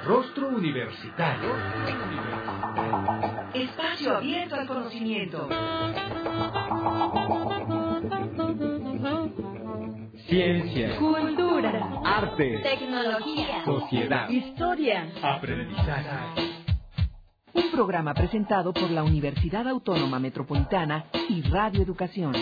Rostro Universitario. Espacio abierto al conocimiento. Ciencia, Cultura, arte, tecnología, sociedad, historia, aprendizaje. Un programa presentado por la Universidad Autónoma Metropolitana y Radio Educación.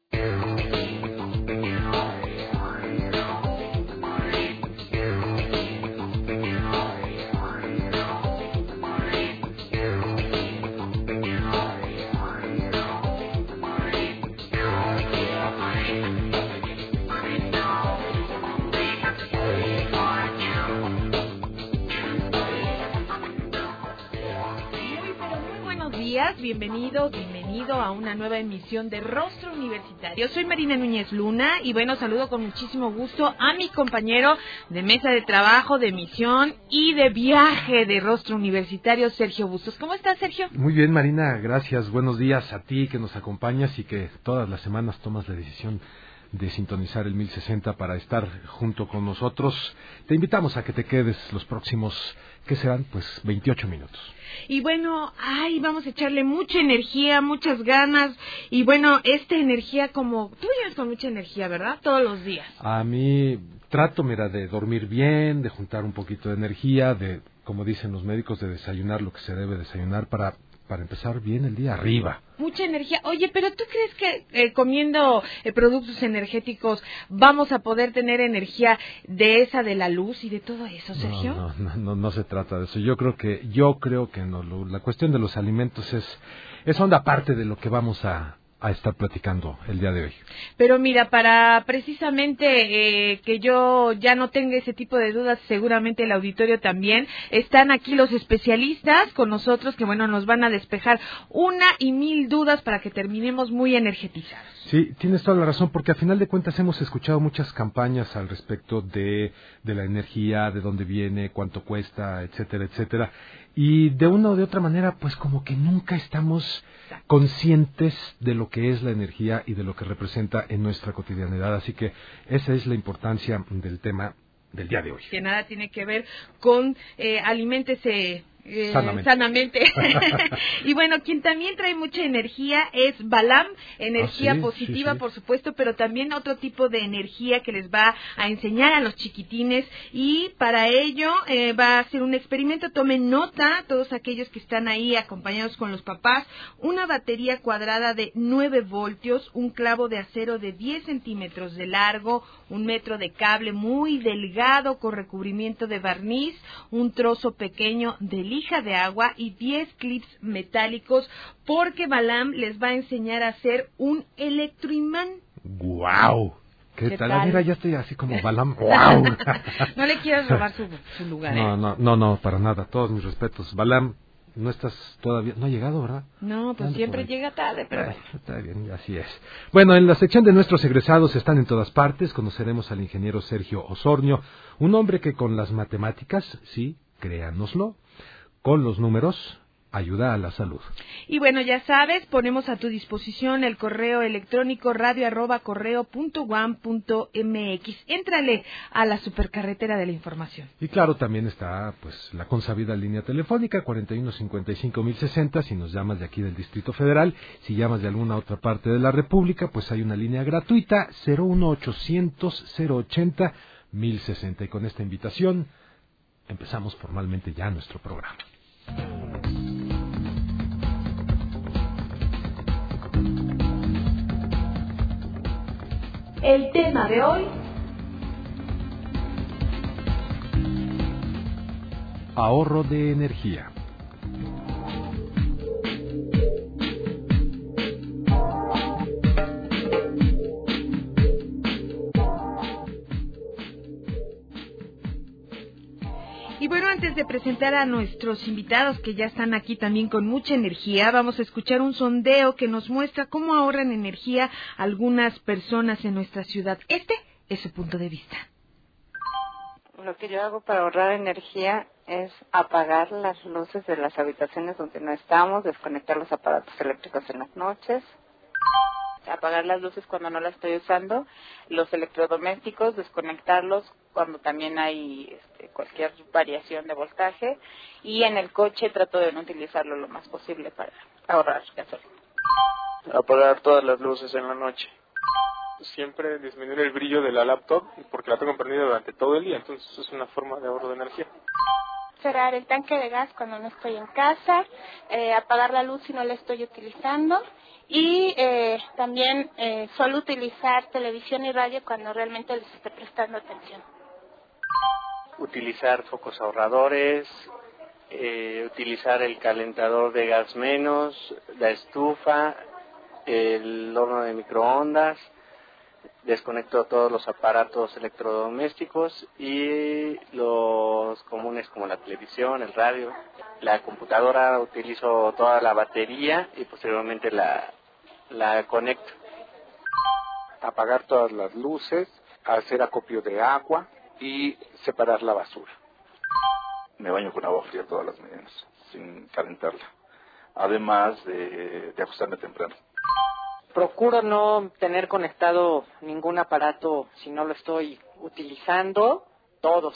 Bienvenido a una nueva emisión de Rostro Universitario. Soy Marina Núñez Luna y bueno, saludo con muchísimo gusto a mi compañero de mesa de trabajo, de emisión y de viaje de Rostro Universitario, Sergio Bustos. ¿Cómo estás, Sergio? Muy bien, Marina, gracias. Buenos días a ti que nos acompañas y que todas las semanas tomas la decisión de sintonizar el 1060 para estar junto con nosotros. Te invitamos a que te quedes los próximos, ¿qué serán? Pues 28 minutos. Y bueno, vamos a echarle mucha energía, muchas ganas. Y bueno, esta energía, como tú vienes con mucha energía, ¿verdad? Todos los días. A mí trato, de dormir bien, de juntar un poquito de energía, de, como dicen los médicos, de desayunar lo que se debe desayunar para empezar bien el día arriba. Mucha energía. Oye, pero ¿tú crees que comiendo productos energéticos vamos a poder tener energía de esa de la luz y de todo eso, Sergio? No se trata de eso. Yo creo que no. La cuestión de los alimentos es onda aparte de lo que vamos a estar platicando el día de hoy. Pero mira, para precisamente que yo ya no tenga ese tipo de dudas, seguramente el auditorio también, están aquí los especialistas con nosotros que bueno, nos van a despejar una y mil dudas para que terminemos muy energetizados. Sí, tienes toda la razón, porque a final de cuentas hemos escuchado muchas campañas al respecto de la energía, de dónde viene, cuánto cuesta, etcétera, etcétera. Y de una o de otra manera, pues como que nunca estamos conscientes de lo que es la energía y de lo que representa en nuestra cotidianidad. Así que esa es la importancia del tema del día de hoy. Que nada tiene que ver con aliméntese sanamente. Y bueno, quien también trae mucha energía es Balam, energía positiva, sí. Por supuesto, pero también otro tipo de energía que les va a enseñar a los chiquitines, y para ello va a hacer un experimento. Tomen nota, todos aquellos que están ahí acompañados con los papás: una batería cuadrada de 9 voltios, un clavo de acero de 10 centímetros de largo, 1 metro de cable muy delgado con recubrimiento de barniz, un trozo pequeño de lija de agua y 10 clips metálicos, porque Balam les va a enseñar a hacer un electroimán. ¡Guau! ¿Qué tal? Mira, ya estoy así como Balam. ¡Guau! No le quieras robar su lugar, ¿eh? No, para nada. Todos mis respetos. Balam, no estás todavía, no ha llegado, ¿verdad? No, pues siempre llega tarde, pero bueno. Está bien, así es. Bueno, en la sección de nuestros egresados están en todas partes. Conoceremos al ingeniero Sergio Osornio, un hombre que con las matemáticas, sí, créanoslo, con los números, ayuda a la salud. Y bueno, ya sabes, ponemos a tu disposición el correo electrónico radio@correo.uam.mx. Éntrale a la supercarretera de la información. Y claro, también está pues la consabida línea telefónica 4155-1060 si nos llamas de aquí del Distrito Federal. Si llamas de alguna otra parte de la República, pues hay una línea gratuita 01800-080-1060. Y con esta invitación empezamos formalmente ya nuestro programa. El tema de hoy: ahorro de energía. Y bueno, antes de presentar a nuestros invitados que ya están aquí también con mucha energía, vamos a escuchar un sondeo que nos muestra cómo ahorran energía algunas personas en nuestra ciudad. Este es su punto de vista. Lo que yo hago para ahorrar energía es apagar las luces de las habitaciones donde no estamos, desconectar los aparatos eléctricos en las noches. apagar las luces cuando no las estoy usando, los electrodomésticos, desconectarlos cuando también hay cualquier variación de voltaje, y en el coche trato de no utilizarlo lo más posible para ahorrar gasolina. Apagar todas las luces en la noche. Siempre disminuir el brillo de la laptop porque la tengo prendida durante todo el día, entonces es una forma de ahorro de energía. Cerrar el tanque de gas cuando no estoy en casa, apagar la luz si no la estoy utilizando, y también solo utilizar televisión y radio cuando realmente les esté prestando atención. Utilizar focos ahorradores, utilizar el calentador de gas menos, la estufa, el horno de microondas. Desconecto todos los aparatos electrodomésticos y los comunes como la televisión, el radio, la computadora. Utilizo toda la batería y posteriormente la conecto. Apagar todas las luces, hacer acopio de agua y separar la basura. Me baño con agua fría todas las mañanas, sin calentarla, además de acostarme temprano. Procuro no tener conectado ningún aparato si no lo estoy utilizando, todos.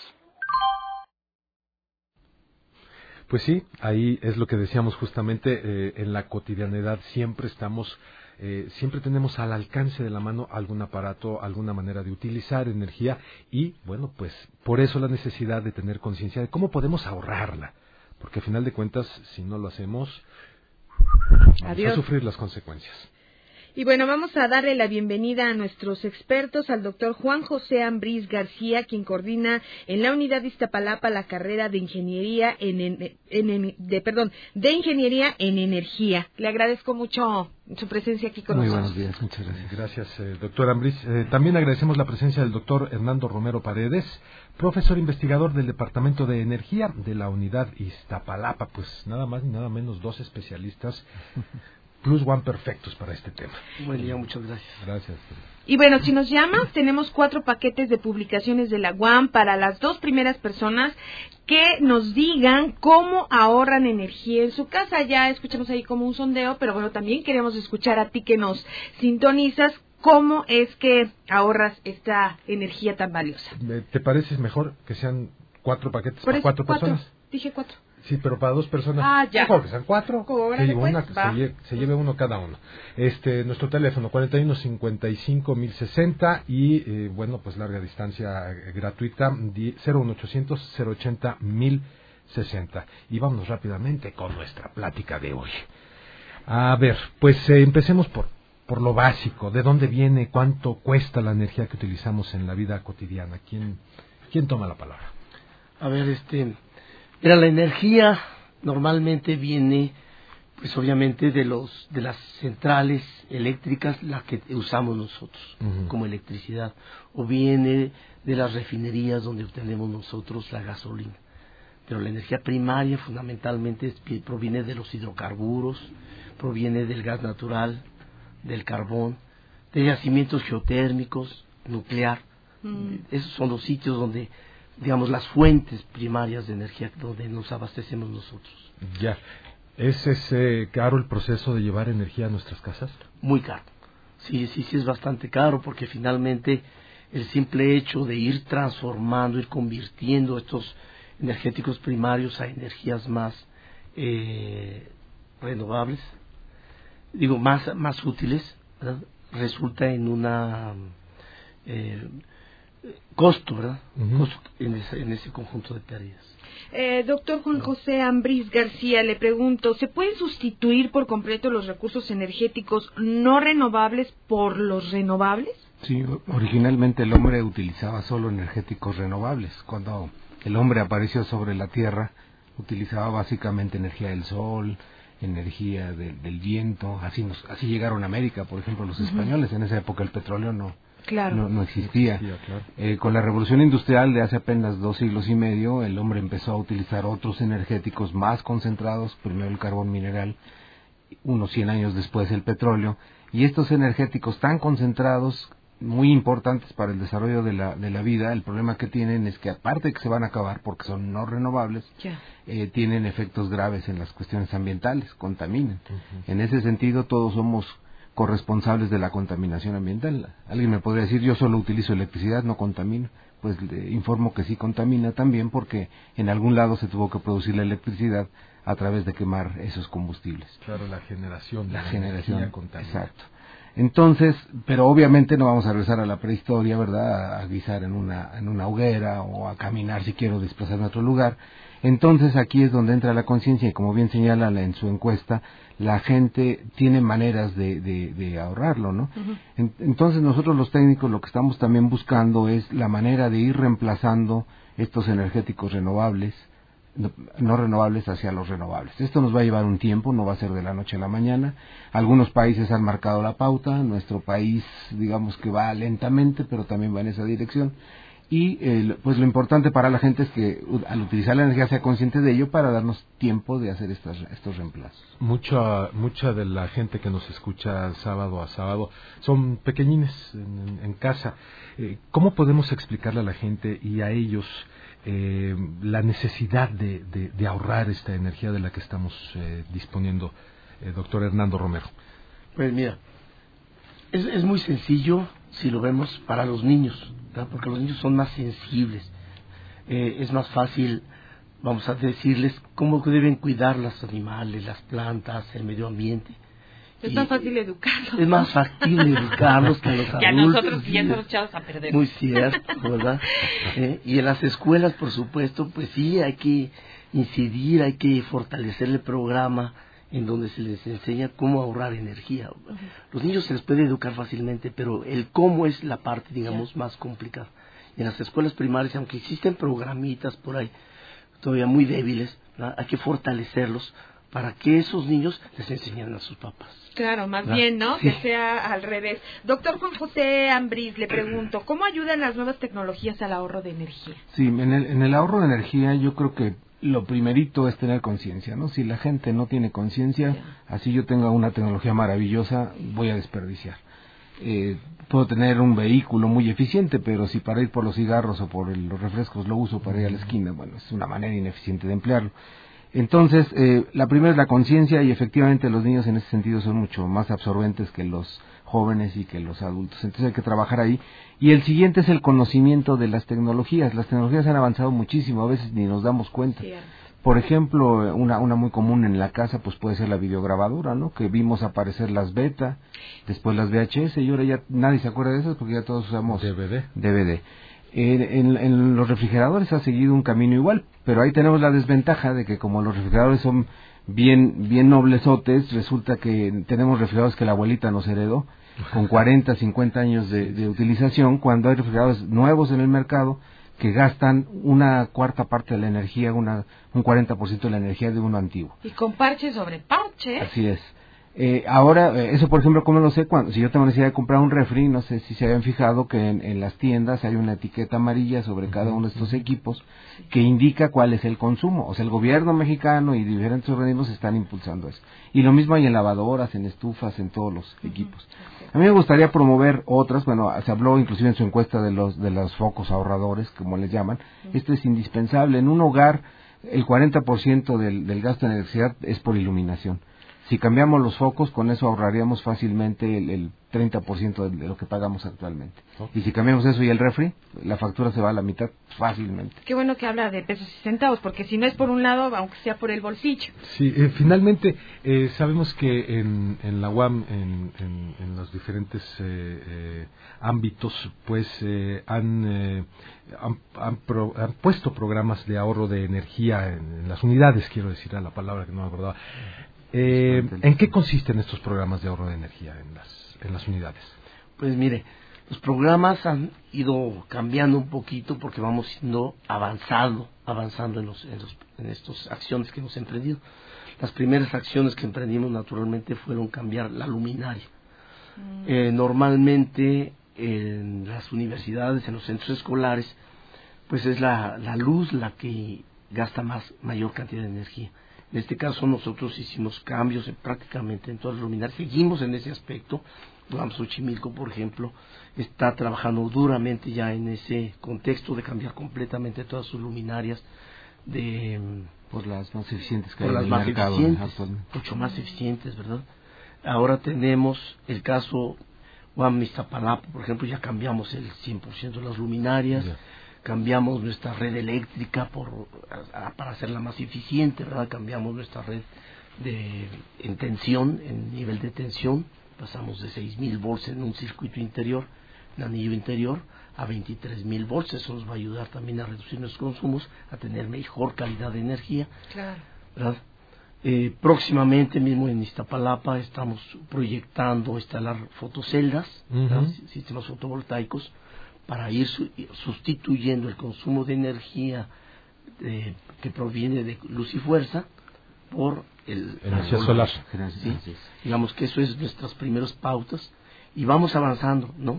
Pues sí, ahí es lo que decíamos justamente, en la cotidianidad siempre tenemos al alcance de la mano algún aparato, alguna manera de utilizar energía y, bueno, pues por eso la necesidad de tener conciencia de cómo podemos ahorrarla, porque al final de cuentas, si no lo hacemos, vamos a sufrir las consecuencias. Y bueno, vamos a darle la bienvenida a nuestros expertos, al doctor Juan José Ambrís García, quien coordina en la unidad de Iztapalapa la carrera de Ingeniería de Ingeniería en Energía. Le agradezco mucho su presencia aquí con nosotros. Muy buenos días, muchas gracias. Gracias, doctor Ambrís. También agradecemos la presencia del doctor Hernando Romero Paredes, profesor investigador del Departamento de Energía de la unidad Iztapalapa. Pues nada más ni nada menos 2 especialistas plus one perfectos para este tema. Buen día, muchas gracias. Gracias. Y bueno, si nos llamas, tenemos 4 paquetes de publicaciones de la UAM para las 2 primeras personas que nos digan cómo ahorran energía en su casa. Ya escuchamos ahí como un sondeo, pero bueno, también queremos escuchar a ti que nos sintonizas. ¿Cómo es que ahorras esta energía tan valiosa? ¿Te parece mejor que sean 4 paquetes para 4 personas? Dije 4. Sí, pero para 2 personas. Ah, ya. Mejor que sean 4. Se lleve uno cada uno. Nuestro teléfono 41 55 1060 y bueno, pues larga distancia gratuita 01800 080 1060. Y vámonos rápidamente con nuestra plática de hoy. A ver, pues empecemos por lo básico. ¿De dónde viene? ¿Cuánto cuesta la energía que utilizamos en la vida cotidiana? ¿Quién toma la palabra? A ver, Mira, la energía normalmente viene, pues obviamente de las centrales eléctricas, las que usamos nosotros como electricidad, o viene de las refinerías donde obtenemos nosotros la gasolina. Pero la energía primaria fundamentalmente proviene de los hidrocarburos, proviene del gas natural, del carbón, de yacimientos geotérmicos, nuclear. Esos son los sitios donde, digamos, las fuentes primarias de energía donde nos abastecemos nosotros. Ya. ¿Es caro el proceso de llevar energía a nuestras casas? Muy caro. Sí, es bastante caro porque finalmente el simple hecho de ir transformando, ir convirtiendo estos energéticos primarios a energías más renovables, más útiles, ¿verdad? Resulta en una costo, ¿verdad? Costo en ese conjunto de pérdidas. Doctor Juan José Ambrís García, le pregunto, ¿se pueden sustituir por completo los recursos energéticos no renovables por los renovables? Sí, originalmente el hombre utilizaba solo energéticos renovables. Cuando el hombre apareció sobre la Tierra, utilizaba básicamente energía del sol, energía del viento. Así llegaron a América, por ejemplo, los españoles. En esa época el petróleo no existía. Claro. Con la revolución industrial de hace apenas 2 siglos y medio, el hombre empezó a utilizar otros energéticos más concentrados, primero el carbón mineral, unos 100 años después el petróleo, y estos energéticos tan concentrados, muy importantes para el desarrollo de la vida, el problema que tienen es que aparte de que se van a acabar porque son no renovables, tienen efectos graves en las cuestiones ambientales, contaminan. En ese sentido todos somos corresponsables de la contaminación ambiental. Alguien me podría decir, yo solo utilizo electricidad, no contamino. Pues le informo que sí contamina también, porque en algún lado se tuvo que producir la electricidad a través de quemar esos combustibles. Claro, la generación. La generación, exacto. Entonces, pero obviamente no vamos a regresar a la prehistoria, ¿verdad? A guisar en una hoguera o a caminar si quiero desplazarme a otro lugar. Entonces aquí es donde entra la conciencia y como bien señala en su encuesta, la gente tiene maneras de ahorrarlo, ¿no? Uh-huh. Entonces nosotros los técnicos lo que estamos también buscando es la manera de ir reemplazando estos energéticos renovables, no renovables hacia los renovables. Esto nos va a llevar un tiempo, no va a ser de la noche a la mañana. Algunos países han marcado la pauta, nuestro país digamos que va lentamente, pero también va en esa dirección. Y pues lo importante para la gente es que al utilizar la energía sea consciente de ello para darnos tiempo de hacer estos reemplazos. Mucha de la gente que nos escucha sábado a sábado son pequeñines en casa. ¿Cómo podemos explicarle a la gente y a ellos la necesidad de ahorrar esta energía de la que estamos disponiendo, doctor Hernando Romero? Pues mira, es muy sencillo si lo vemos para los niños, ¿verdad? Porque los niños son más sensibles. Es más fácil, vamos a decirles cómo deben cuidar los animales, las plantas, el medio ambiente. Es más fácil educarlos. Es más factible educarlos que a los adultos. Que a nosotros que ya estamos echados a perder. Muy cierto, ¿verdad? Y en las escuelas, por supuesto, pues sí, hay que incidir, hay que fortalecer el programa en donde se les enseña cómo ahorrar energía. Uh-huh. Los niños se les puede educar fácilmente, pero el cómo es la parte, digamos, más complicada. Y en las escuelas primarias, aunque existen programitas por ahí todavía muy débiles, ¿verdad? Hay que fortalecerlos para que esos niños les enseñen a sus papás. Claro, más bien, ¿no? Sí. Que sea al revés. Doctor Juan José Ambriz, le pregunto, ¿cómo ayudan las nuevas tecnologías al ahorro de energía? Sí, en el ahorro de energía yo creo que lo primerito es tener conciencia, ¿no? Si la gente no tiene conciencia, así yo tenga una tecnología maravillosa, voy a desperdiciar. Puedo tener un vehículo muy eficiente, pero si para ir por los cigarros o por los refrescos lo uso para ir a la esquina, bueno, es una manera ineficiente de emplearlo. Entonces, la primera es la conciencia y efectivamente los niños en ese sentido son mucho más absorbentes que los jóvenes y que los adultos. Entonces hay que trabajar ahí. Y el siguiente es el conocimiento de las tecnologías. Las tecnologías han avanzado muchísimo, a veces ni nos damos cuenta. Sí. Por ejemplo, una muy común en la casa pues puede ser la videograbadora, ¿no? Que vimos aparecer las beta, después las VHS y ahora ya nadie se acuerda de esas porque ya todos usamos DVD. En los refrigeradores ha seguido un camino igual, pero ahí tenemos la desventaja de que como los refrigeradores son bien noblesotes, resulta que tenemos refrigeradores que la abuelita nos heredó, con 40, 50 años de utilización, cuando hay refrigeradores nuevos en el mercado que gastan una cuarta parte de la energía, un 40% de la energía de uno antiguo. Y con parche sobre parche. Así es. Ahora, eso por ejemplo, ¿cómo lo sé? Si yo tengo necesidad de comprar un refri, no sé si se habían fijado que en las tiendas hay una etiqueta amarilla sobre cada uno de estos equipos que indica cuál es el consumo. O sea, el gobierno mexicano y diferentes organismos están impulsando eso. Y lo mismo hay en lavadoras, en estufas, en todos los equipos. A mí me gustaría promover otras, bueno, se habló inclusive en su encuesta de los focos ahorradores, como les llaman. Esto es indispensable. En un hogar, el 40% del gasto de electricidad es por iluminación. Si cambiamos los focos, con eso ahorraríamos fácilmente el 30% de lo que pagamos actualmente. Okay. Y si cambiamos eso y el refri, la factura se va a la mitad fácilmente. Qué bueno que habla de pesos y centavos, porque si no es por un lado, aunque sea por el bolsillo. Sí, finalmente, sabemos que en la UAM, en los diferentes ámbitos, pues han puesto programas de ahorro de energía en las unidades, quiero decir la palabra que no me acordaba. ¿En qué consisten estos programas de ahorro de energía en las unidades? Pues mire, los programas han ido cambiando un poquito porque vamos siendo avanzando en estas acciones que hemos emprendido. Las primeras acciones que emprendimos naturalmente fueron cambiar la luminaria. Normalmente en las universidades, en los centros escolares, pues es la luz la que gasta mayor cantidad de energía. En este caso nosotros hicimos cambios prácticamente en todas las luminarias, seguimos en ese aspecto. Xochimilco, por ejemplo, está trabajando duramente ya en ese contexto de cambiar completamente todas sus luminarias por las más eficientes que hay en el mercado, mucho más eficientes, ¿verdad? Ahora tenemos el caso UAM Iztapalapa, por ejemplo, ya cambiamos el 100% de las luminarias, cambiamos nuestra red eléctrica para hacerla más eficiente, ¿verdad? Cambiamos nuestra red en tensión, en nivel de tensión, pasamos de 6.000 volts en un circuito interior, en anillo interior, a 23.000 volts. Eso nos va a ayudar también a reducir nuestros consumos, a tener mejor calidad de energía, claro, ¿verdad? Próximamente mismo en Iztapalapa estamos proyectando instalar fotoceldas, sistemas fotovoltaicos, para ir sustituyendo el consumo de energía que proviene de luz y fuerza por energía solar. ¿Sí? Digamos que eso es nuestras primeras pautas y vamos avanzando, ¿no?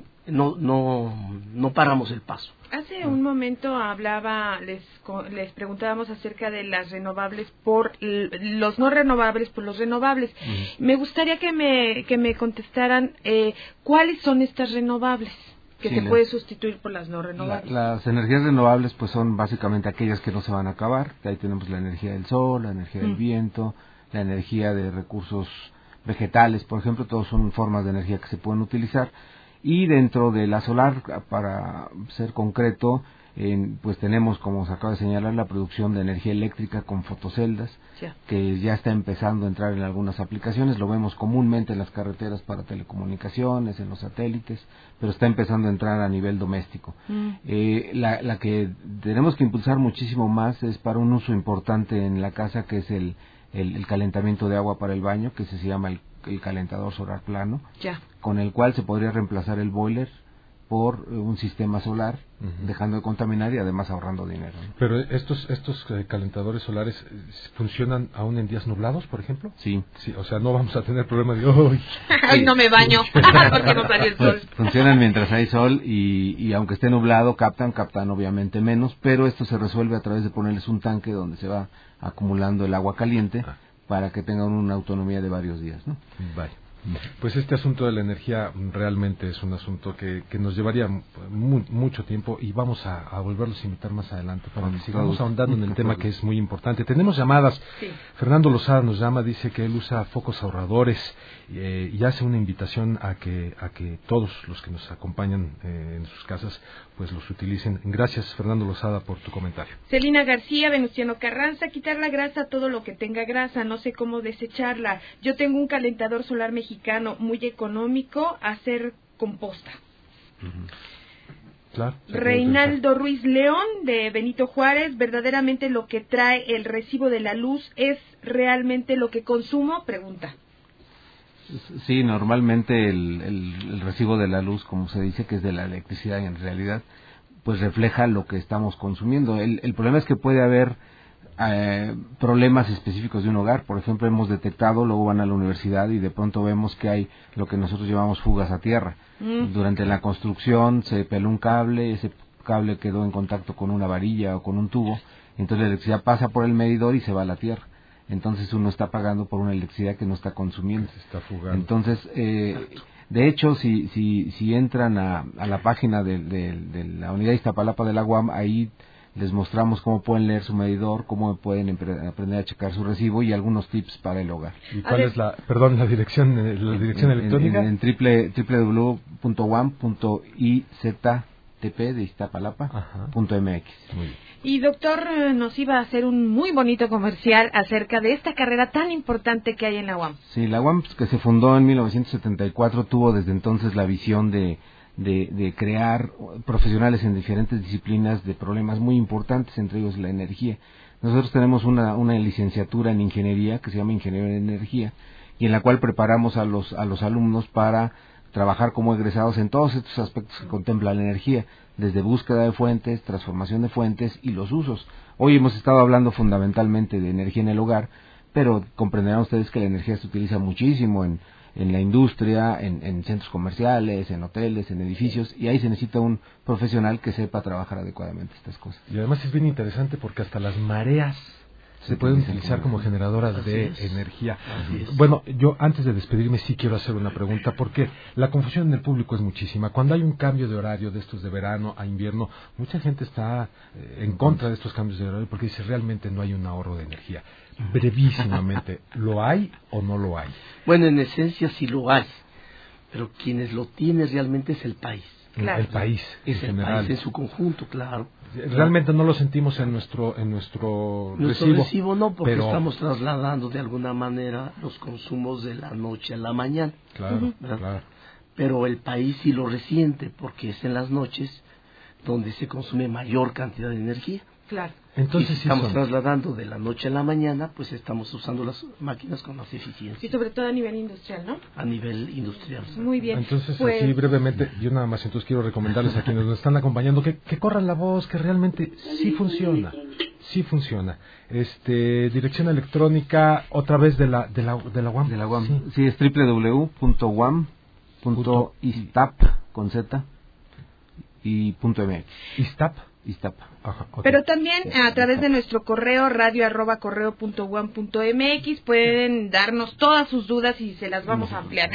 No paramos el paso. Hace un momento les preguntábamos acerca de las renovables por los no renovables por los renovables. Me gustaría que me contestaran cuáles son estas renovables que se puede sustituir por las no renovables. Las energías renovables pues son básicamente aquellas que no se van a acabar. Ahí tenemos la energía del sol, la energía del viento, la energía de recursos vegetales, por ejemplo, todos son formas de energía que se pueden utilizar. Y dentro de la solar, para ser concreto, pues tenemos, como se acaba de señalar, la producción de energía eléctrica con fotoceldas, que ya está empezando a entrar en algunas aplicaciones. Lo vemos comúnmente en las carreteras para telecomunicaciones, en los satélites, pero está empezando a entrar a nivel doméstico. La que tenemos que impulsar muchísimo más es para un uso importante en la casa, que es el calentamiento de agua para el baño, que se llama el calentador solar plano, con el cual se podría reemplazar el boiler por un sistema solar, dejando de contaminar y además ahorrando dinero, ¿no? Pero estos calentadores solares funcionan aún en días nublados, por ejemplo. Sí, o sea, no vamos a tener problema de hoy no me baño porque no sale el sol. Funcionan mientras hay sol y aunque esté nublado captan obviamente menos, pero esto se resuelve a través de ponerles un tanque donde se va acumulando el agua caliente para que tengan una autonomía de varios días, ¿no? Vale. Pues este asunto de la energía realmente es un asunto que nos llevaría mucho tiempo y vamos a volverlos a invitar más adelante para que sigamos ahondando en el tema, que es muy importante. Tenemos llamadas. Fernando Lozada nos llama, dice que él usa focos ahorradores y hace una invitación a que todos los que nos acompañan en sus casas pues los utilicen. Gracias, Fernando Lozada, por tu comentario. Celina García, Venustiano Carranza: quitar la grasa a todo lo que tenga grasa, no sé cómo desecharla. Yo tengo un calentador solar mexicano muy económico, hacer composta. Claro. Reinaldo Ruiz León, de Benito Juárez: verdaderamente lo que trae el recibo de la luz es realmente lo que consumo, pregunta. Sí, normalmente el recibo de la luz, como se dice, que es de la electricidad, y en realidad pues refleja lo que estamos consumiendo. El problema es que puede haber problemas específicos de un hogar. Por ejemplo, hemos detectado, luego van a la universidad y de pronto vemos que hay lo que nosotros llamamos fugas a tierra. Durante la construcción se peló un cable, ese cable quedó en contacto con una varilla o con un tubo, entonces la electricidad pasa por el medidor y se va a la tierra. Entonces uno está pagando por una electricidad que no está consumiendo. Se está fugando. Entonces, de hecho, si entran a la página de la unidad de Iztapalapa de la UAM, ahí les mostramos cómo pueden leer su medidor, cómo pueden aprender a checar su recibo y algunos tips para el hogar. ¿Y cuál es la dirección electrónica? En www.wam.iztp de Iztapalapa.mx. Muy bien. Y doctor, nos iba a hacer un muy bonito comercial acerca de esta carrera tan importante que hay en la UAM. Sí, la UAM, que se fundó en 1974, tuvo desde entonces la visión de crear profesionales en diferentes disciplinas de problemas muy importantes, entre ellos la energía. Nosotros tenemos una licenciatura en ingeniería que se llama Ingeniería en Energía, y en la cual preparamos a los alumnos para trabajar como egresados en todos estos aspectos que contempla la energía, desde búsqueda de fuentes, transformación de fuentes y los usos. Hoy hemos estado hablando fundamentalmente de energía en el hogar, pero comprenderán ustedes que la energía se utiliza muchísimo en la industria, en centros comerciales, en hoteles, en edificios, y ahí se necesita un profesional que sepa trabajar adecuadamente estas cosas. Y además es bien interesante porque hasta las mareas se pueden utilizar como generadoras de energía. Bueno, yo antes de despedirme sí quiero hacer una pregunta, porque la confusión en el público es muchísima. Cuando hay un cambio de horario de estos de verano a invierno, mucha gente está en contra de estos cambios de horario porque dice realmente no hay un ahorro de energía. Brevísimamente, ¿lo hay o no lo hay? Bueno, en esencia sí lo hay, pero quienes lo tienen realmente es el país. Claro. El país, es en el general. país en su conjunto, claro. Realmente no lo sentimos en nuestro recibo no, porque estamos trasladando de alguna manera los consumos de la noche a la mañana. Claro, claro. Pero el país sí lo resiente, porque es en las noches donde se consume mayor cantidad de energía. Claro. Entonces, y si estamos trasladando de la noche a la mañana, pues estamos usando las máquinas con más eficiencia. Y sobre todo a nivel industrial, ¿no? A nivel industrial. Muy bien. Entonces, pues... así brevemente, yo nada más entonces quiero recomendarles a quienes nos están acompañando que corran la voz, que realmente sí funciona. Sí funciona. Dirección electrónica, otra vez de la UAM. De la UAM. Sí, es www.uam.istap con Z y .mx. ¿Istap? Ajá, okay. Pero también a través de nuestro correo radio@correo.uam.mx pueden darnos todas sus dudas y se las vamos a ampliar.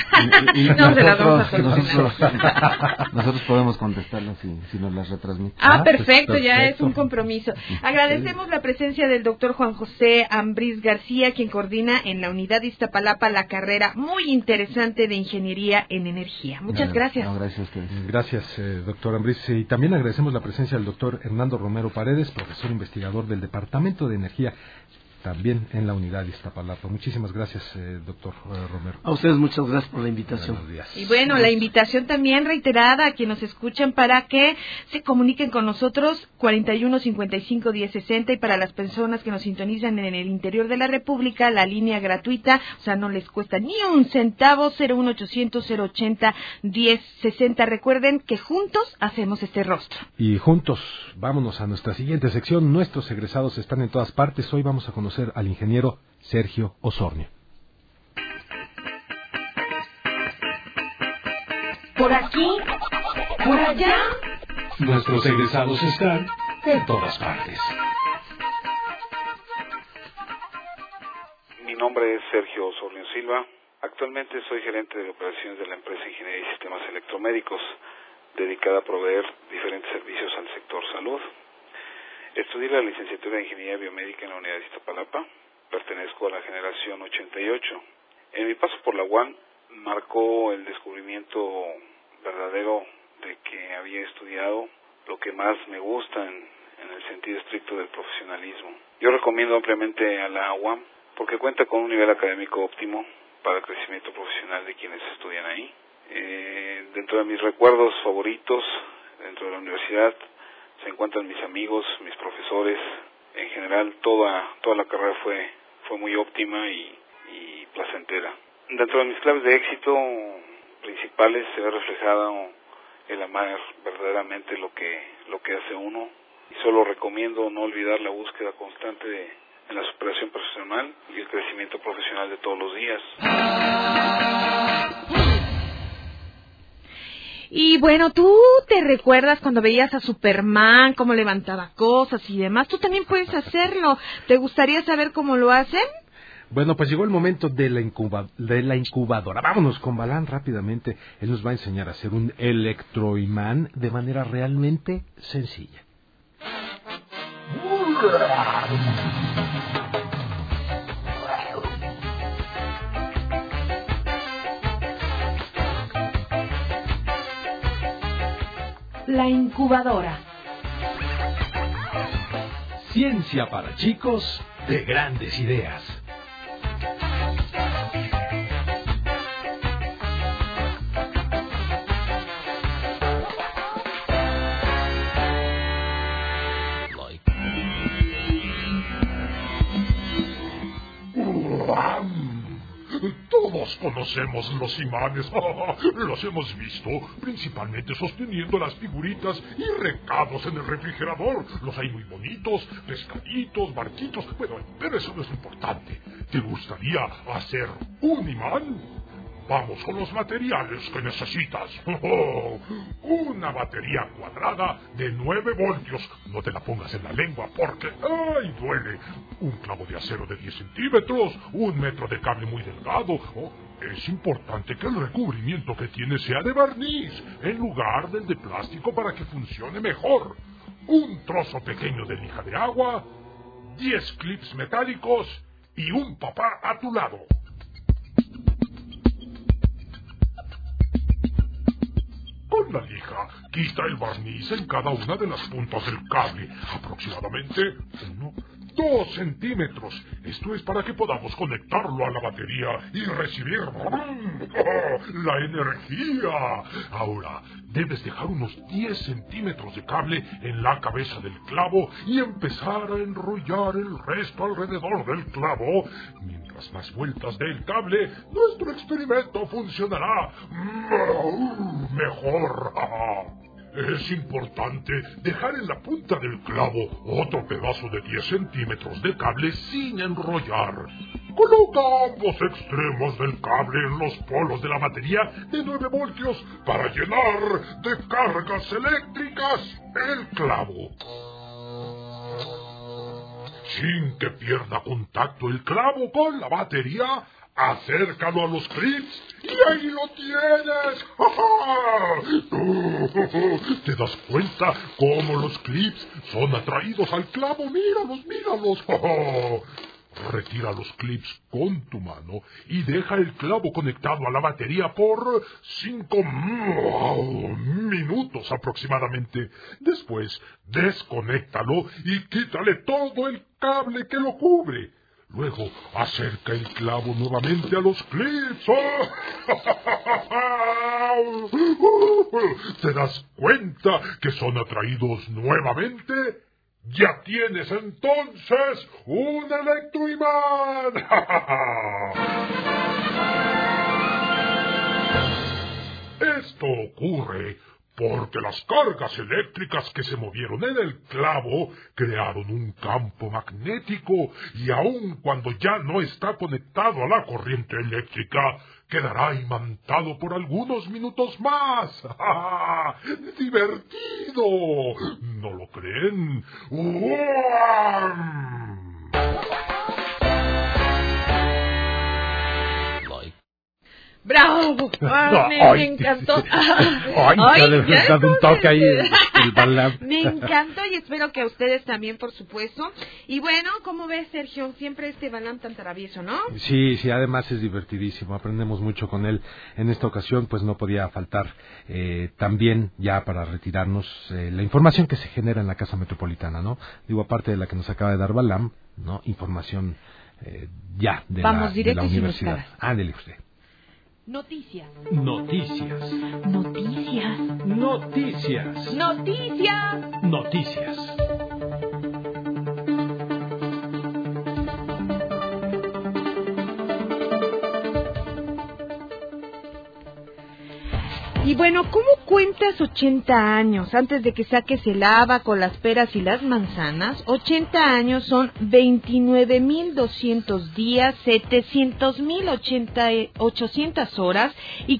Nosotros podemos contestarlas si nos las retransmiten. Perfecto, ya es un compromiso. Agradecemos la presencia del doctor Juan José Ambriz García, quien coordina en la unidad de Iztapalapa la carrera muy interesante de Ingeniería en Energía. Muchas gracias. Gracias a ustedes. Gracias, doctor Ambriz. Y también agradecemos la presencia del doctor Hernando Romero Paredes, profesor investigador del Departamento de Energía, también en la unidad de Iztapalapa. Muchísimas gracias, doctor Romero. A ustedes muchas gracias por la invitación. Buenos días. Y bueno, la invitación también reiterada a quienes nos escuchan para que se comuniquen con nosotros 41 55 10 60, y para las personas que nos sintonizan en el interior de la República, la línea gratuita, o sea, no les cuesta ni un centavo, 01800 080 10 60. Recuerden que juntos hacemos este rostro. Y juntos, vámonos a nuestra siguiente sección. Nuestros egresados están en todas partes. Hoy vamos a conocer al ingeniero Sergio Osornio. Por aquí, por allá. Nuestros egresados están en todas partes. Mi nombre es Sergio Osornio Silva. Actualmente soy gerente de operaciones de la empresa Ingeniería y Sistemas Electromédicos, dedicada a proveer diferentes servicios al sector salud. Estudié la licenciatura de Ingeniería Biomédica en la Unidad de Iztapalapa. Pertenezco a la generación 88. En mi paso por la UAM marcó el descubrimiento verdadero de que había estudiado lo que más me gusta en el sentido estricto del profesionalismo. Yo recomiendo ampliamente a la UAM porque cuenta con un nivel académico óptimo para el crecimiento profesional de quienes estudian ahí. Dentro de mis recuerdos favoritos dentro de la universidad se encuentran mis amigos, mis profesores. En general toda la carrera fue muy óptima y placentera. Dentro de mis claves de éxito principales se ve reflejado el amar verdaderamente lo que hace uno, y solo recomiendo no olvidar la búsqueda constante en la superación profesional y el crecimiento profesional de todos los días. Y bueno, ¿tú te recuerdas cuando veías a Superman, cómo levantaba cosas y demás? Tú también puedes hacerlo. ¿Te gustaría saber cómo lo hacen? Bueno, pues llegó el momento de la incubadora. Vámonos con Balán rápidamente. Él nos va a enseñar a hacer un electroimán de manera realmente sencilla. La incubadora. Ciencia para chicos de grandes ideas. Todos conocemos los imanes, los hemos visto, principalmente sosteniendo las figuritas y recados en el refrigerador. Los hay muy bonitos, pescaditos, barquitos, bueno, pero eso no es lo importante. ¿Te gustaría hacer un imán? Vamos con los materiales que necesitas. Una batería cuadrada de 9 voltios. No te la pongas en la lengua porque ¡ay, duele! Un clavo de acero de 10 centímetros, 1 metro de cable muy delgado. Es importante que el recubrimiento que tiene sea de barniz en lugar del de plástico para que funcione mejor. Un trozo pequeño de lija de agua, 10 clips metálicos y un papá a tu lado. Con la lija, quita el barniz en cada una de las puntas del cable, aproximadamente 2 centímetros. Esto es para que podamos conectarlo a la batería y recibir la energía. Ahora, debes dejar unos 10 centímetros de cable en la cabeza del clavo y empezar a enrollar el resto alrededor del clavo. Mientras más vueltas dé el cable, nuestro experimento funcionará mejor. Es importante dejar en la punta del clavo otro pedazo de 10 centímetros de cable sin enrollar. Coloca ambos extremos del cable en los polos de la batería de 9 voltios para llenar de cargas eléctricas el clavo. Sin que pierda contacto el clavo con la batería, acércalo a los clips y ahí lo tienes. ¿Te das cuenta cómo los clips son atraídos al clavo? Míralos. Retira los clips con tu mano y deja el clavo conectado a la batería por 5 minutos aproximadamente. Después, desconéctalo y quítale todo el cable que lo cubre. Luego, acerca el clavo nuevamente a los clips. ¿Te das cuenta que son atraídos nuevamente? ¡Ya tienes entonces un electroimán! Esto ocurre porque las cargas eléctricas que se movieron en el clavo crearon un campo magnético y aun cuando ya no está conectado a la corriente eléctrica, quedará imantado por algunos minutos más. ¡Divertido! ¿No lo creen? ¡Bravo! Me encantó. Un toque ahí el Balam. Me encantó y espero que a ustedes también, por supuesto. Y bueno, ¿cómo ves, Sergio? Siempre este Balam tan travieso, ¿no? Sí, además es divertidísimo. Aprendemos mucho con él. En esta ocasión, pues no podía faltar también, ya para retirarnos, la información que se genera en la Casa Metropolitana, ¿no? Digo, aparte de la que nos acaba de dar Balam, ¿no? Información ya de Vamos de la universidad. Ándele usted. Noticias. Noticias. Noticias. Noticias. Noticias. Noticias. Y bueno, ¿cómo cuentas 80 años? Antes de que saques el abaco, las peras y las manzanas, 80 años son 29.200 días, 700.800 horas y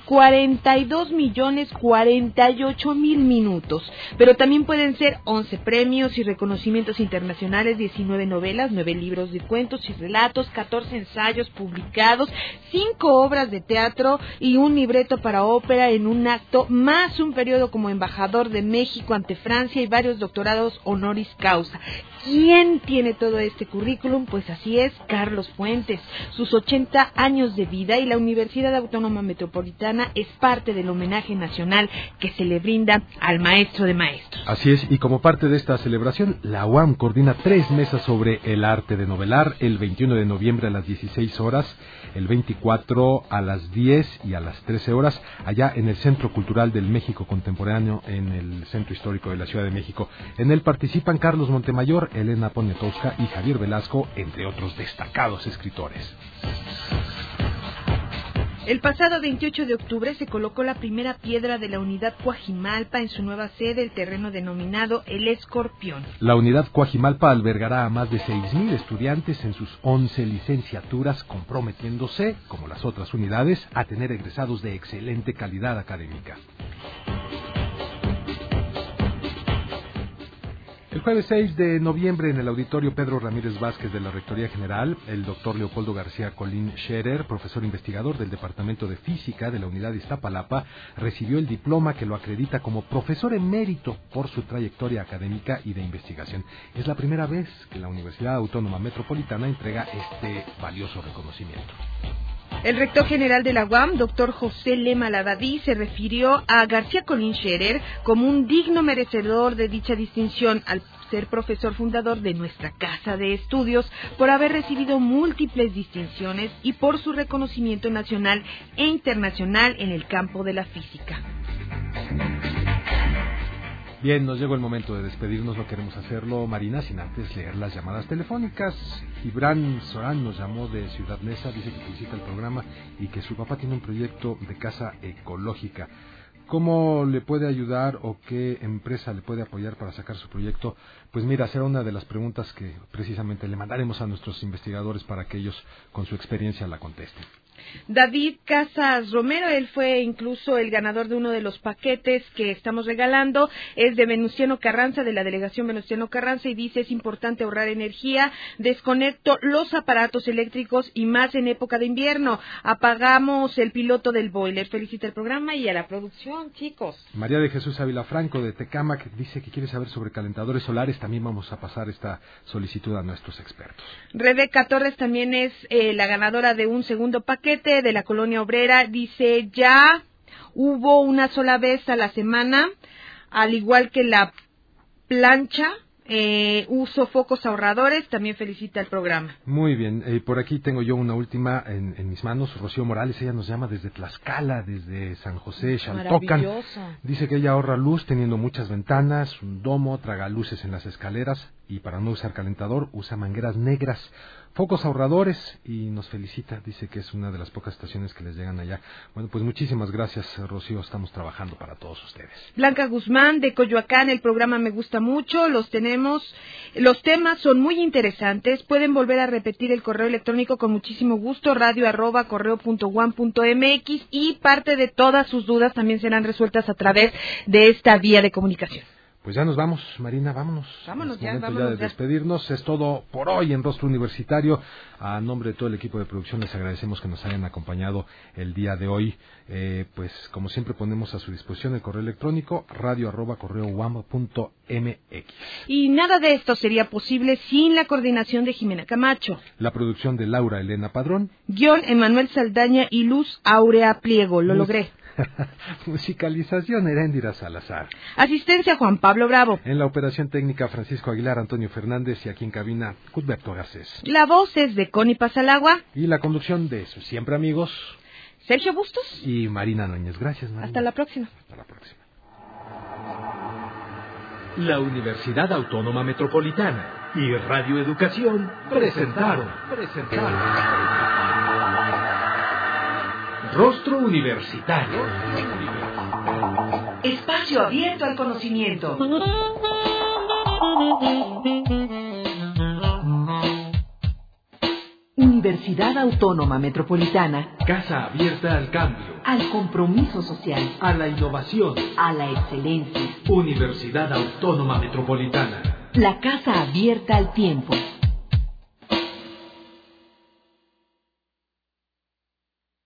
42.048.000 minutos. Pero también pueden ser 11 premios y reconocimientos internacionales, 19 novelas, 9 libros de cuentos y relatos, 14 ensayos publicados, 5 obras de teatro y un libreto para ópera en un acto, más un periodo como embajador de México ante Francia y varios doctorados honoris causa. ¿Quién tiene todo este currículum? Pues así es, Carlos Fuentes. Sus 80 años de vida y la Universidad Autónoma Metropolitana es parte del homenaje nacional que se le brinda al maestro de maestros. Así es, y como parte de esta celebración, la UAM coordina 3 mesas sobre el arte de novelar, el 21 de noviembre a las 16 horas, el 24 a las 10 y a las 13 horas, allá en el Centro Cultural del México Contemporáneo, en el Centro Histórico de la Ciudad de México. En él participan Carlos Montemayor, Elena Poniatowska y Javier Velasco, entre otros destacados escritores. El pasado 28 de octubre se colocó la primera piedra de la unidad Coajimalpa en su nueva sede, el terreno denominado El Escorpión. La unidad Coajimalpa albergará a más de 6,000 estudiantes en sus 11 licenciaturas, comprometiéndose, como las otras unidades, a tener egresados de excelente calidad académica. El jueves 6 de noviembre, en el auditorio Pedro Ramírez Vázquez de la Rectoría General, el doctor Leopoldo García Colín Scherer, profesor investigador del Departamento de Física de la Unidad Iztapalapa, recibió el diploma que lo acredita como profesor emérito por su trayectoria académica y de investigación. Es la primera vez que la Universidad Autónoma Metropolitana entrega este valioso reconocimiento. El rector general de la UAM, doctor José Lema Ladadí, se refirió a García Colín Scherer como un digno merecedor de dicha distinción al ser profesor fundador de nuestra casa de estudios, por haber recibido múltiples distinciones y por su reconocimiento nacional e internacional en el campo de la física. Bien, nos llegó el momento de despedirnos, no queremos hacerlo, Marina, sin antes leer las llamadas telefónicas. Ibran Során nos llamó de Ciudad Neza, dice que felicita el programa y que su papá tiene un proyecto de casa ecológica. ¿Cómo le puede ayudar o qué empresa le puede apoyar para sacar su proyecto? Pues mira, será una de las preguntas que precisamente le mandaremos a nuestros investigadores para que ellos con su experiencia la contesten. David Casas Romero, él fue incluso el ganador de uno de los paquetes que estamos regalando, es de Venustiano Carranza, de la delegación Venustiano Carranza, y dice: es importante ahorrar energía, desconecto los aparatos eléctricos y más en época de invierno, apagamos el piloto del boiler. Felicita el programa y a la producción, chicos. María de Jesús Ávila Franco de Tecámac dice que quiere saber sobre calentadores solares, también vamos a pasar esta solicitud a nuestros expertos. Rebeca Torres también es la ganadora de un segundo paquete de la Colonia Obrera, dice: ya hubo una sola vez a la semana, al igual que la plancha, uso focos ahorradores, también felicita el programa. Muy bien, por aquí tengo yo una última en mis manos, Rocío Morales, ella nos llama desde Tlaxcala, desde San José, Xaltocan. Dice que ella ahorra luz teniendo muchas ventanas, un domo, traga luces en las escaleras y para no usar calentador usa mangueras negras, focos ahorradores, y nos felicita, dice que es una de las pocas estaciones que les llegan allá. Bueno, pues muchísimas gracias, Rocío, estamos trabajando para todos ustedes. Blanca Guzmán de Coyoacán, el programa me gusta mucho, los temas son muy interesantes, pueden volver a repetir el correo electrónico con muchísimo gusto, radio@correo.uam.mx, y parte de todas sus dudas también serán resueltas a través de esta vía de comunicación. Pues ya nos vamos, Marina, vámonos. Vámonos ya de despedirnos. Es todo por hoy en Rostro Universitario. A nombre de todo el equipo de producción les agradecemos que nos hayan acompañado el día de hoy. Pues como siempre ponemos a su disposición el correo electrónico radio@correouam.mx. Y nada de esto sería posible sin la coordinación de Jimena Camacho. La producción de Laura Elena Padrón. Guión Emanuel Saldaña y Luz Aurea Pliego. Lo logré. Musicalización Heréndira Salazar. Asistencia Juan Pablo Bravo. En la operación técnica Francisco Aguilar, Antonio Fernández, y aquí en cabina Cudberto Garcés. La voz es de Connie Pasalagua. Y la conducción de sus siempre amigos Sergio Bustos y Marina Núñez. Gracias, Marina. Hasta la próxima. Hasta la próxima. La Universidad Autónoma Metropolitana y Radio Educación presentaron. Rostro Universitario. Espacio abierto al conocimiento. Universidad Autónoma Metropolitana. Casa abierta al cambio. Al compromiso social. A la innovación. A la excelencia. Universidad Autónoma Metropolitana. La casa abierta al tiempo.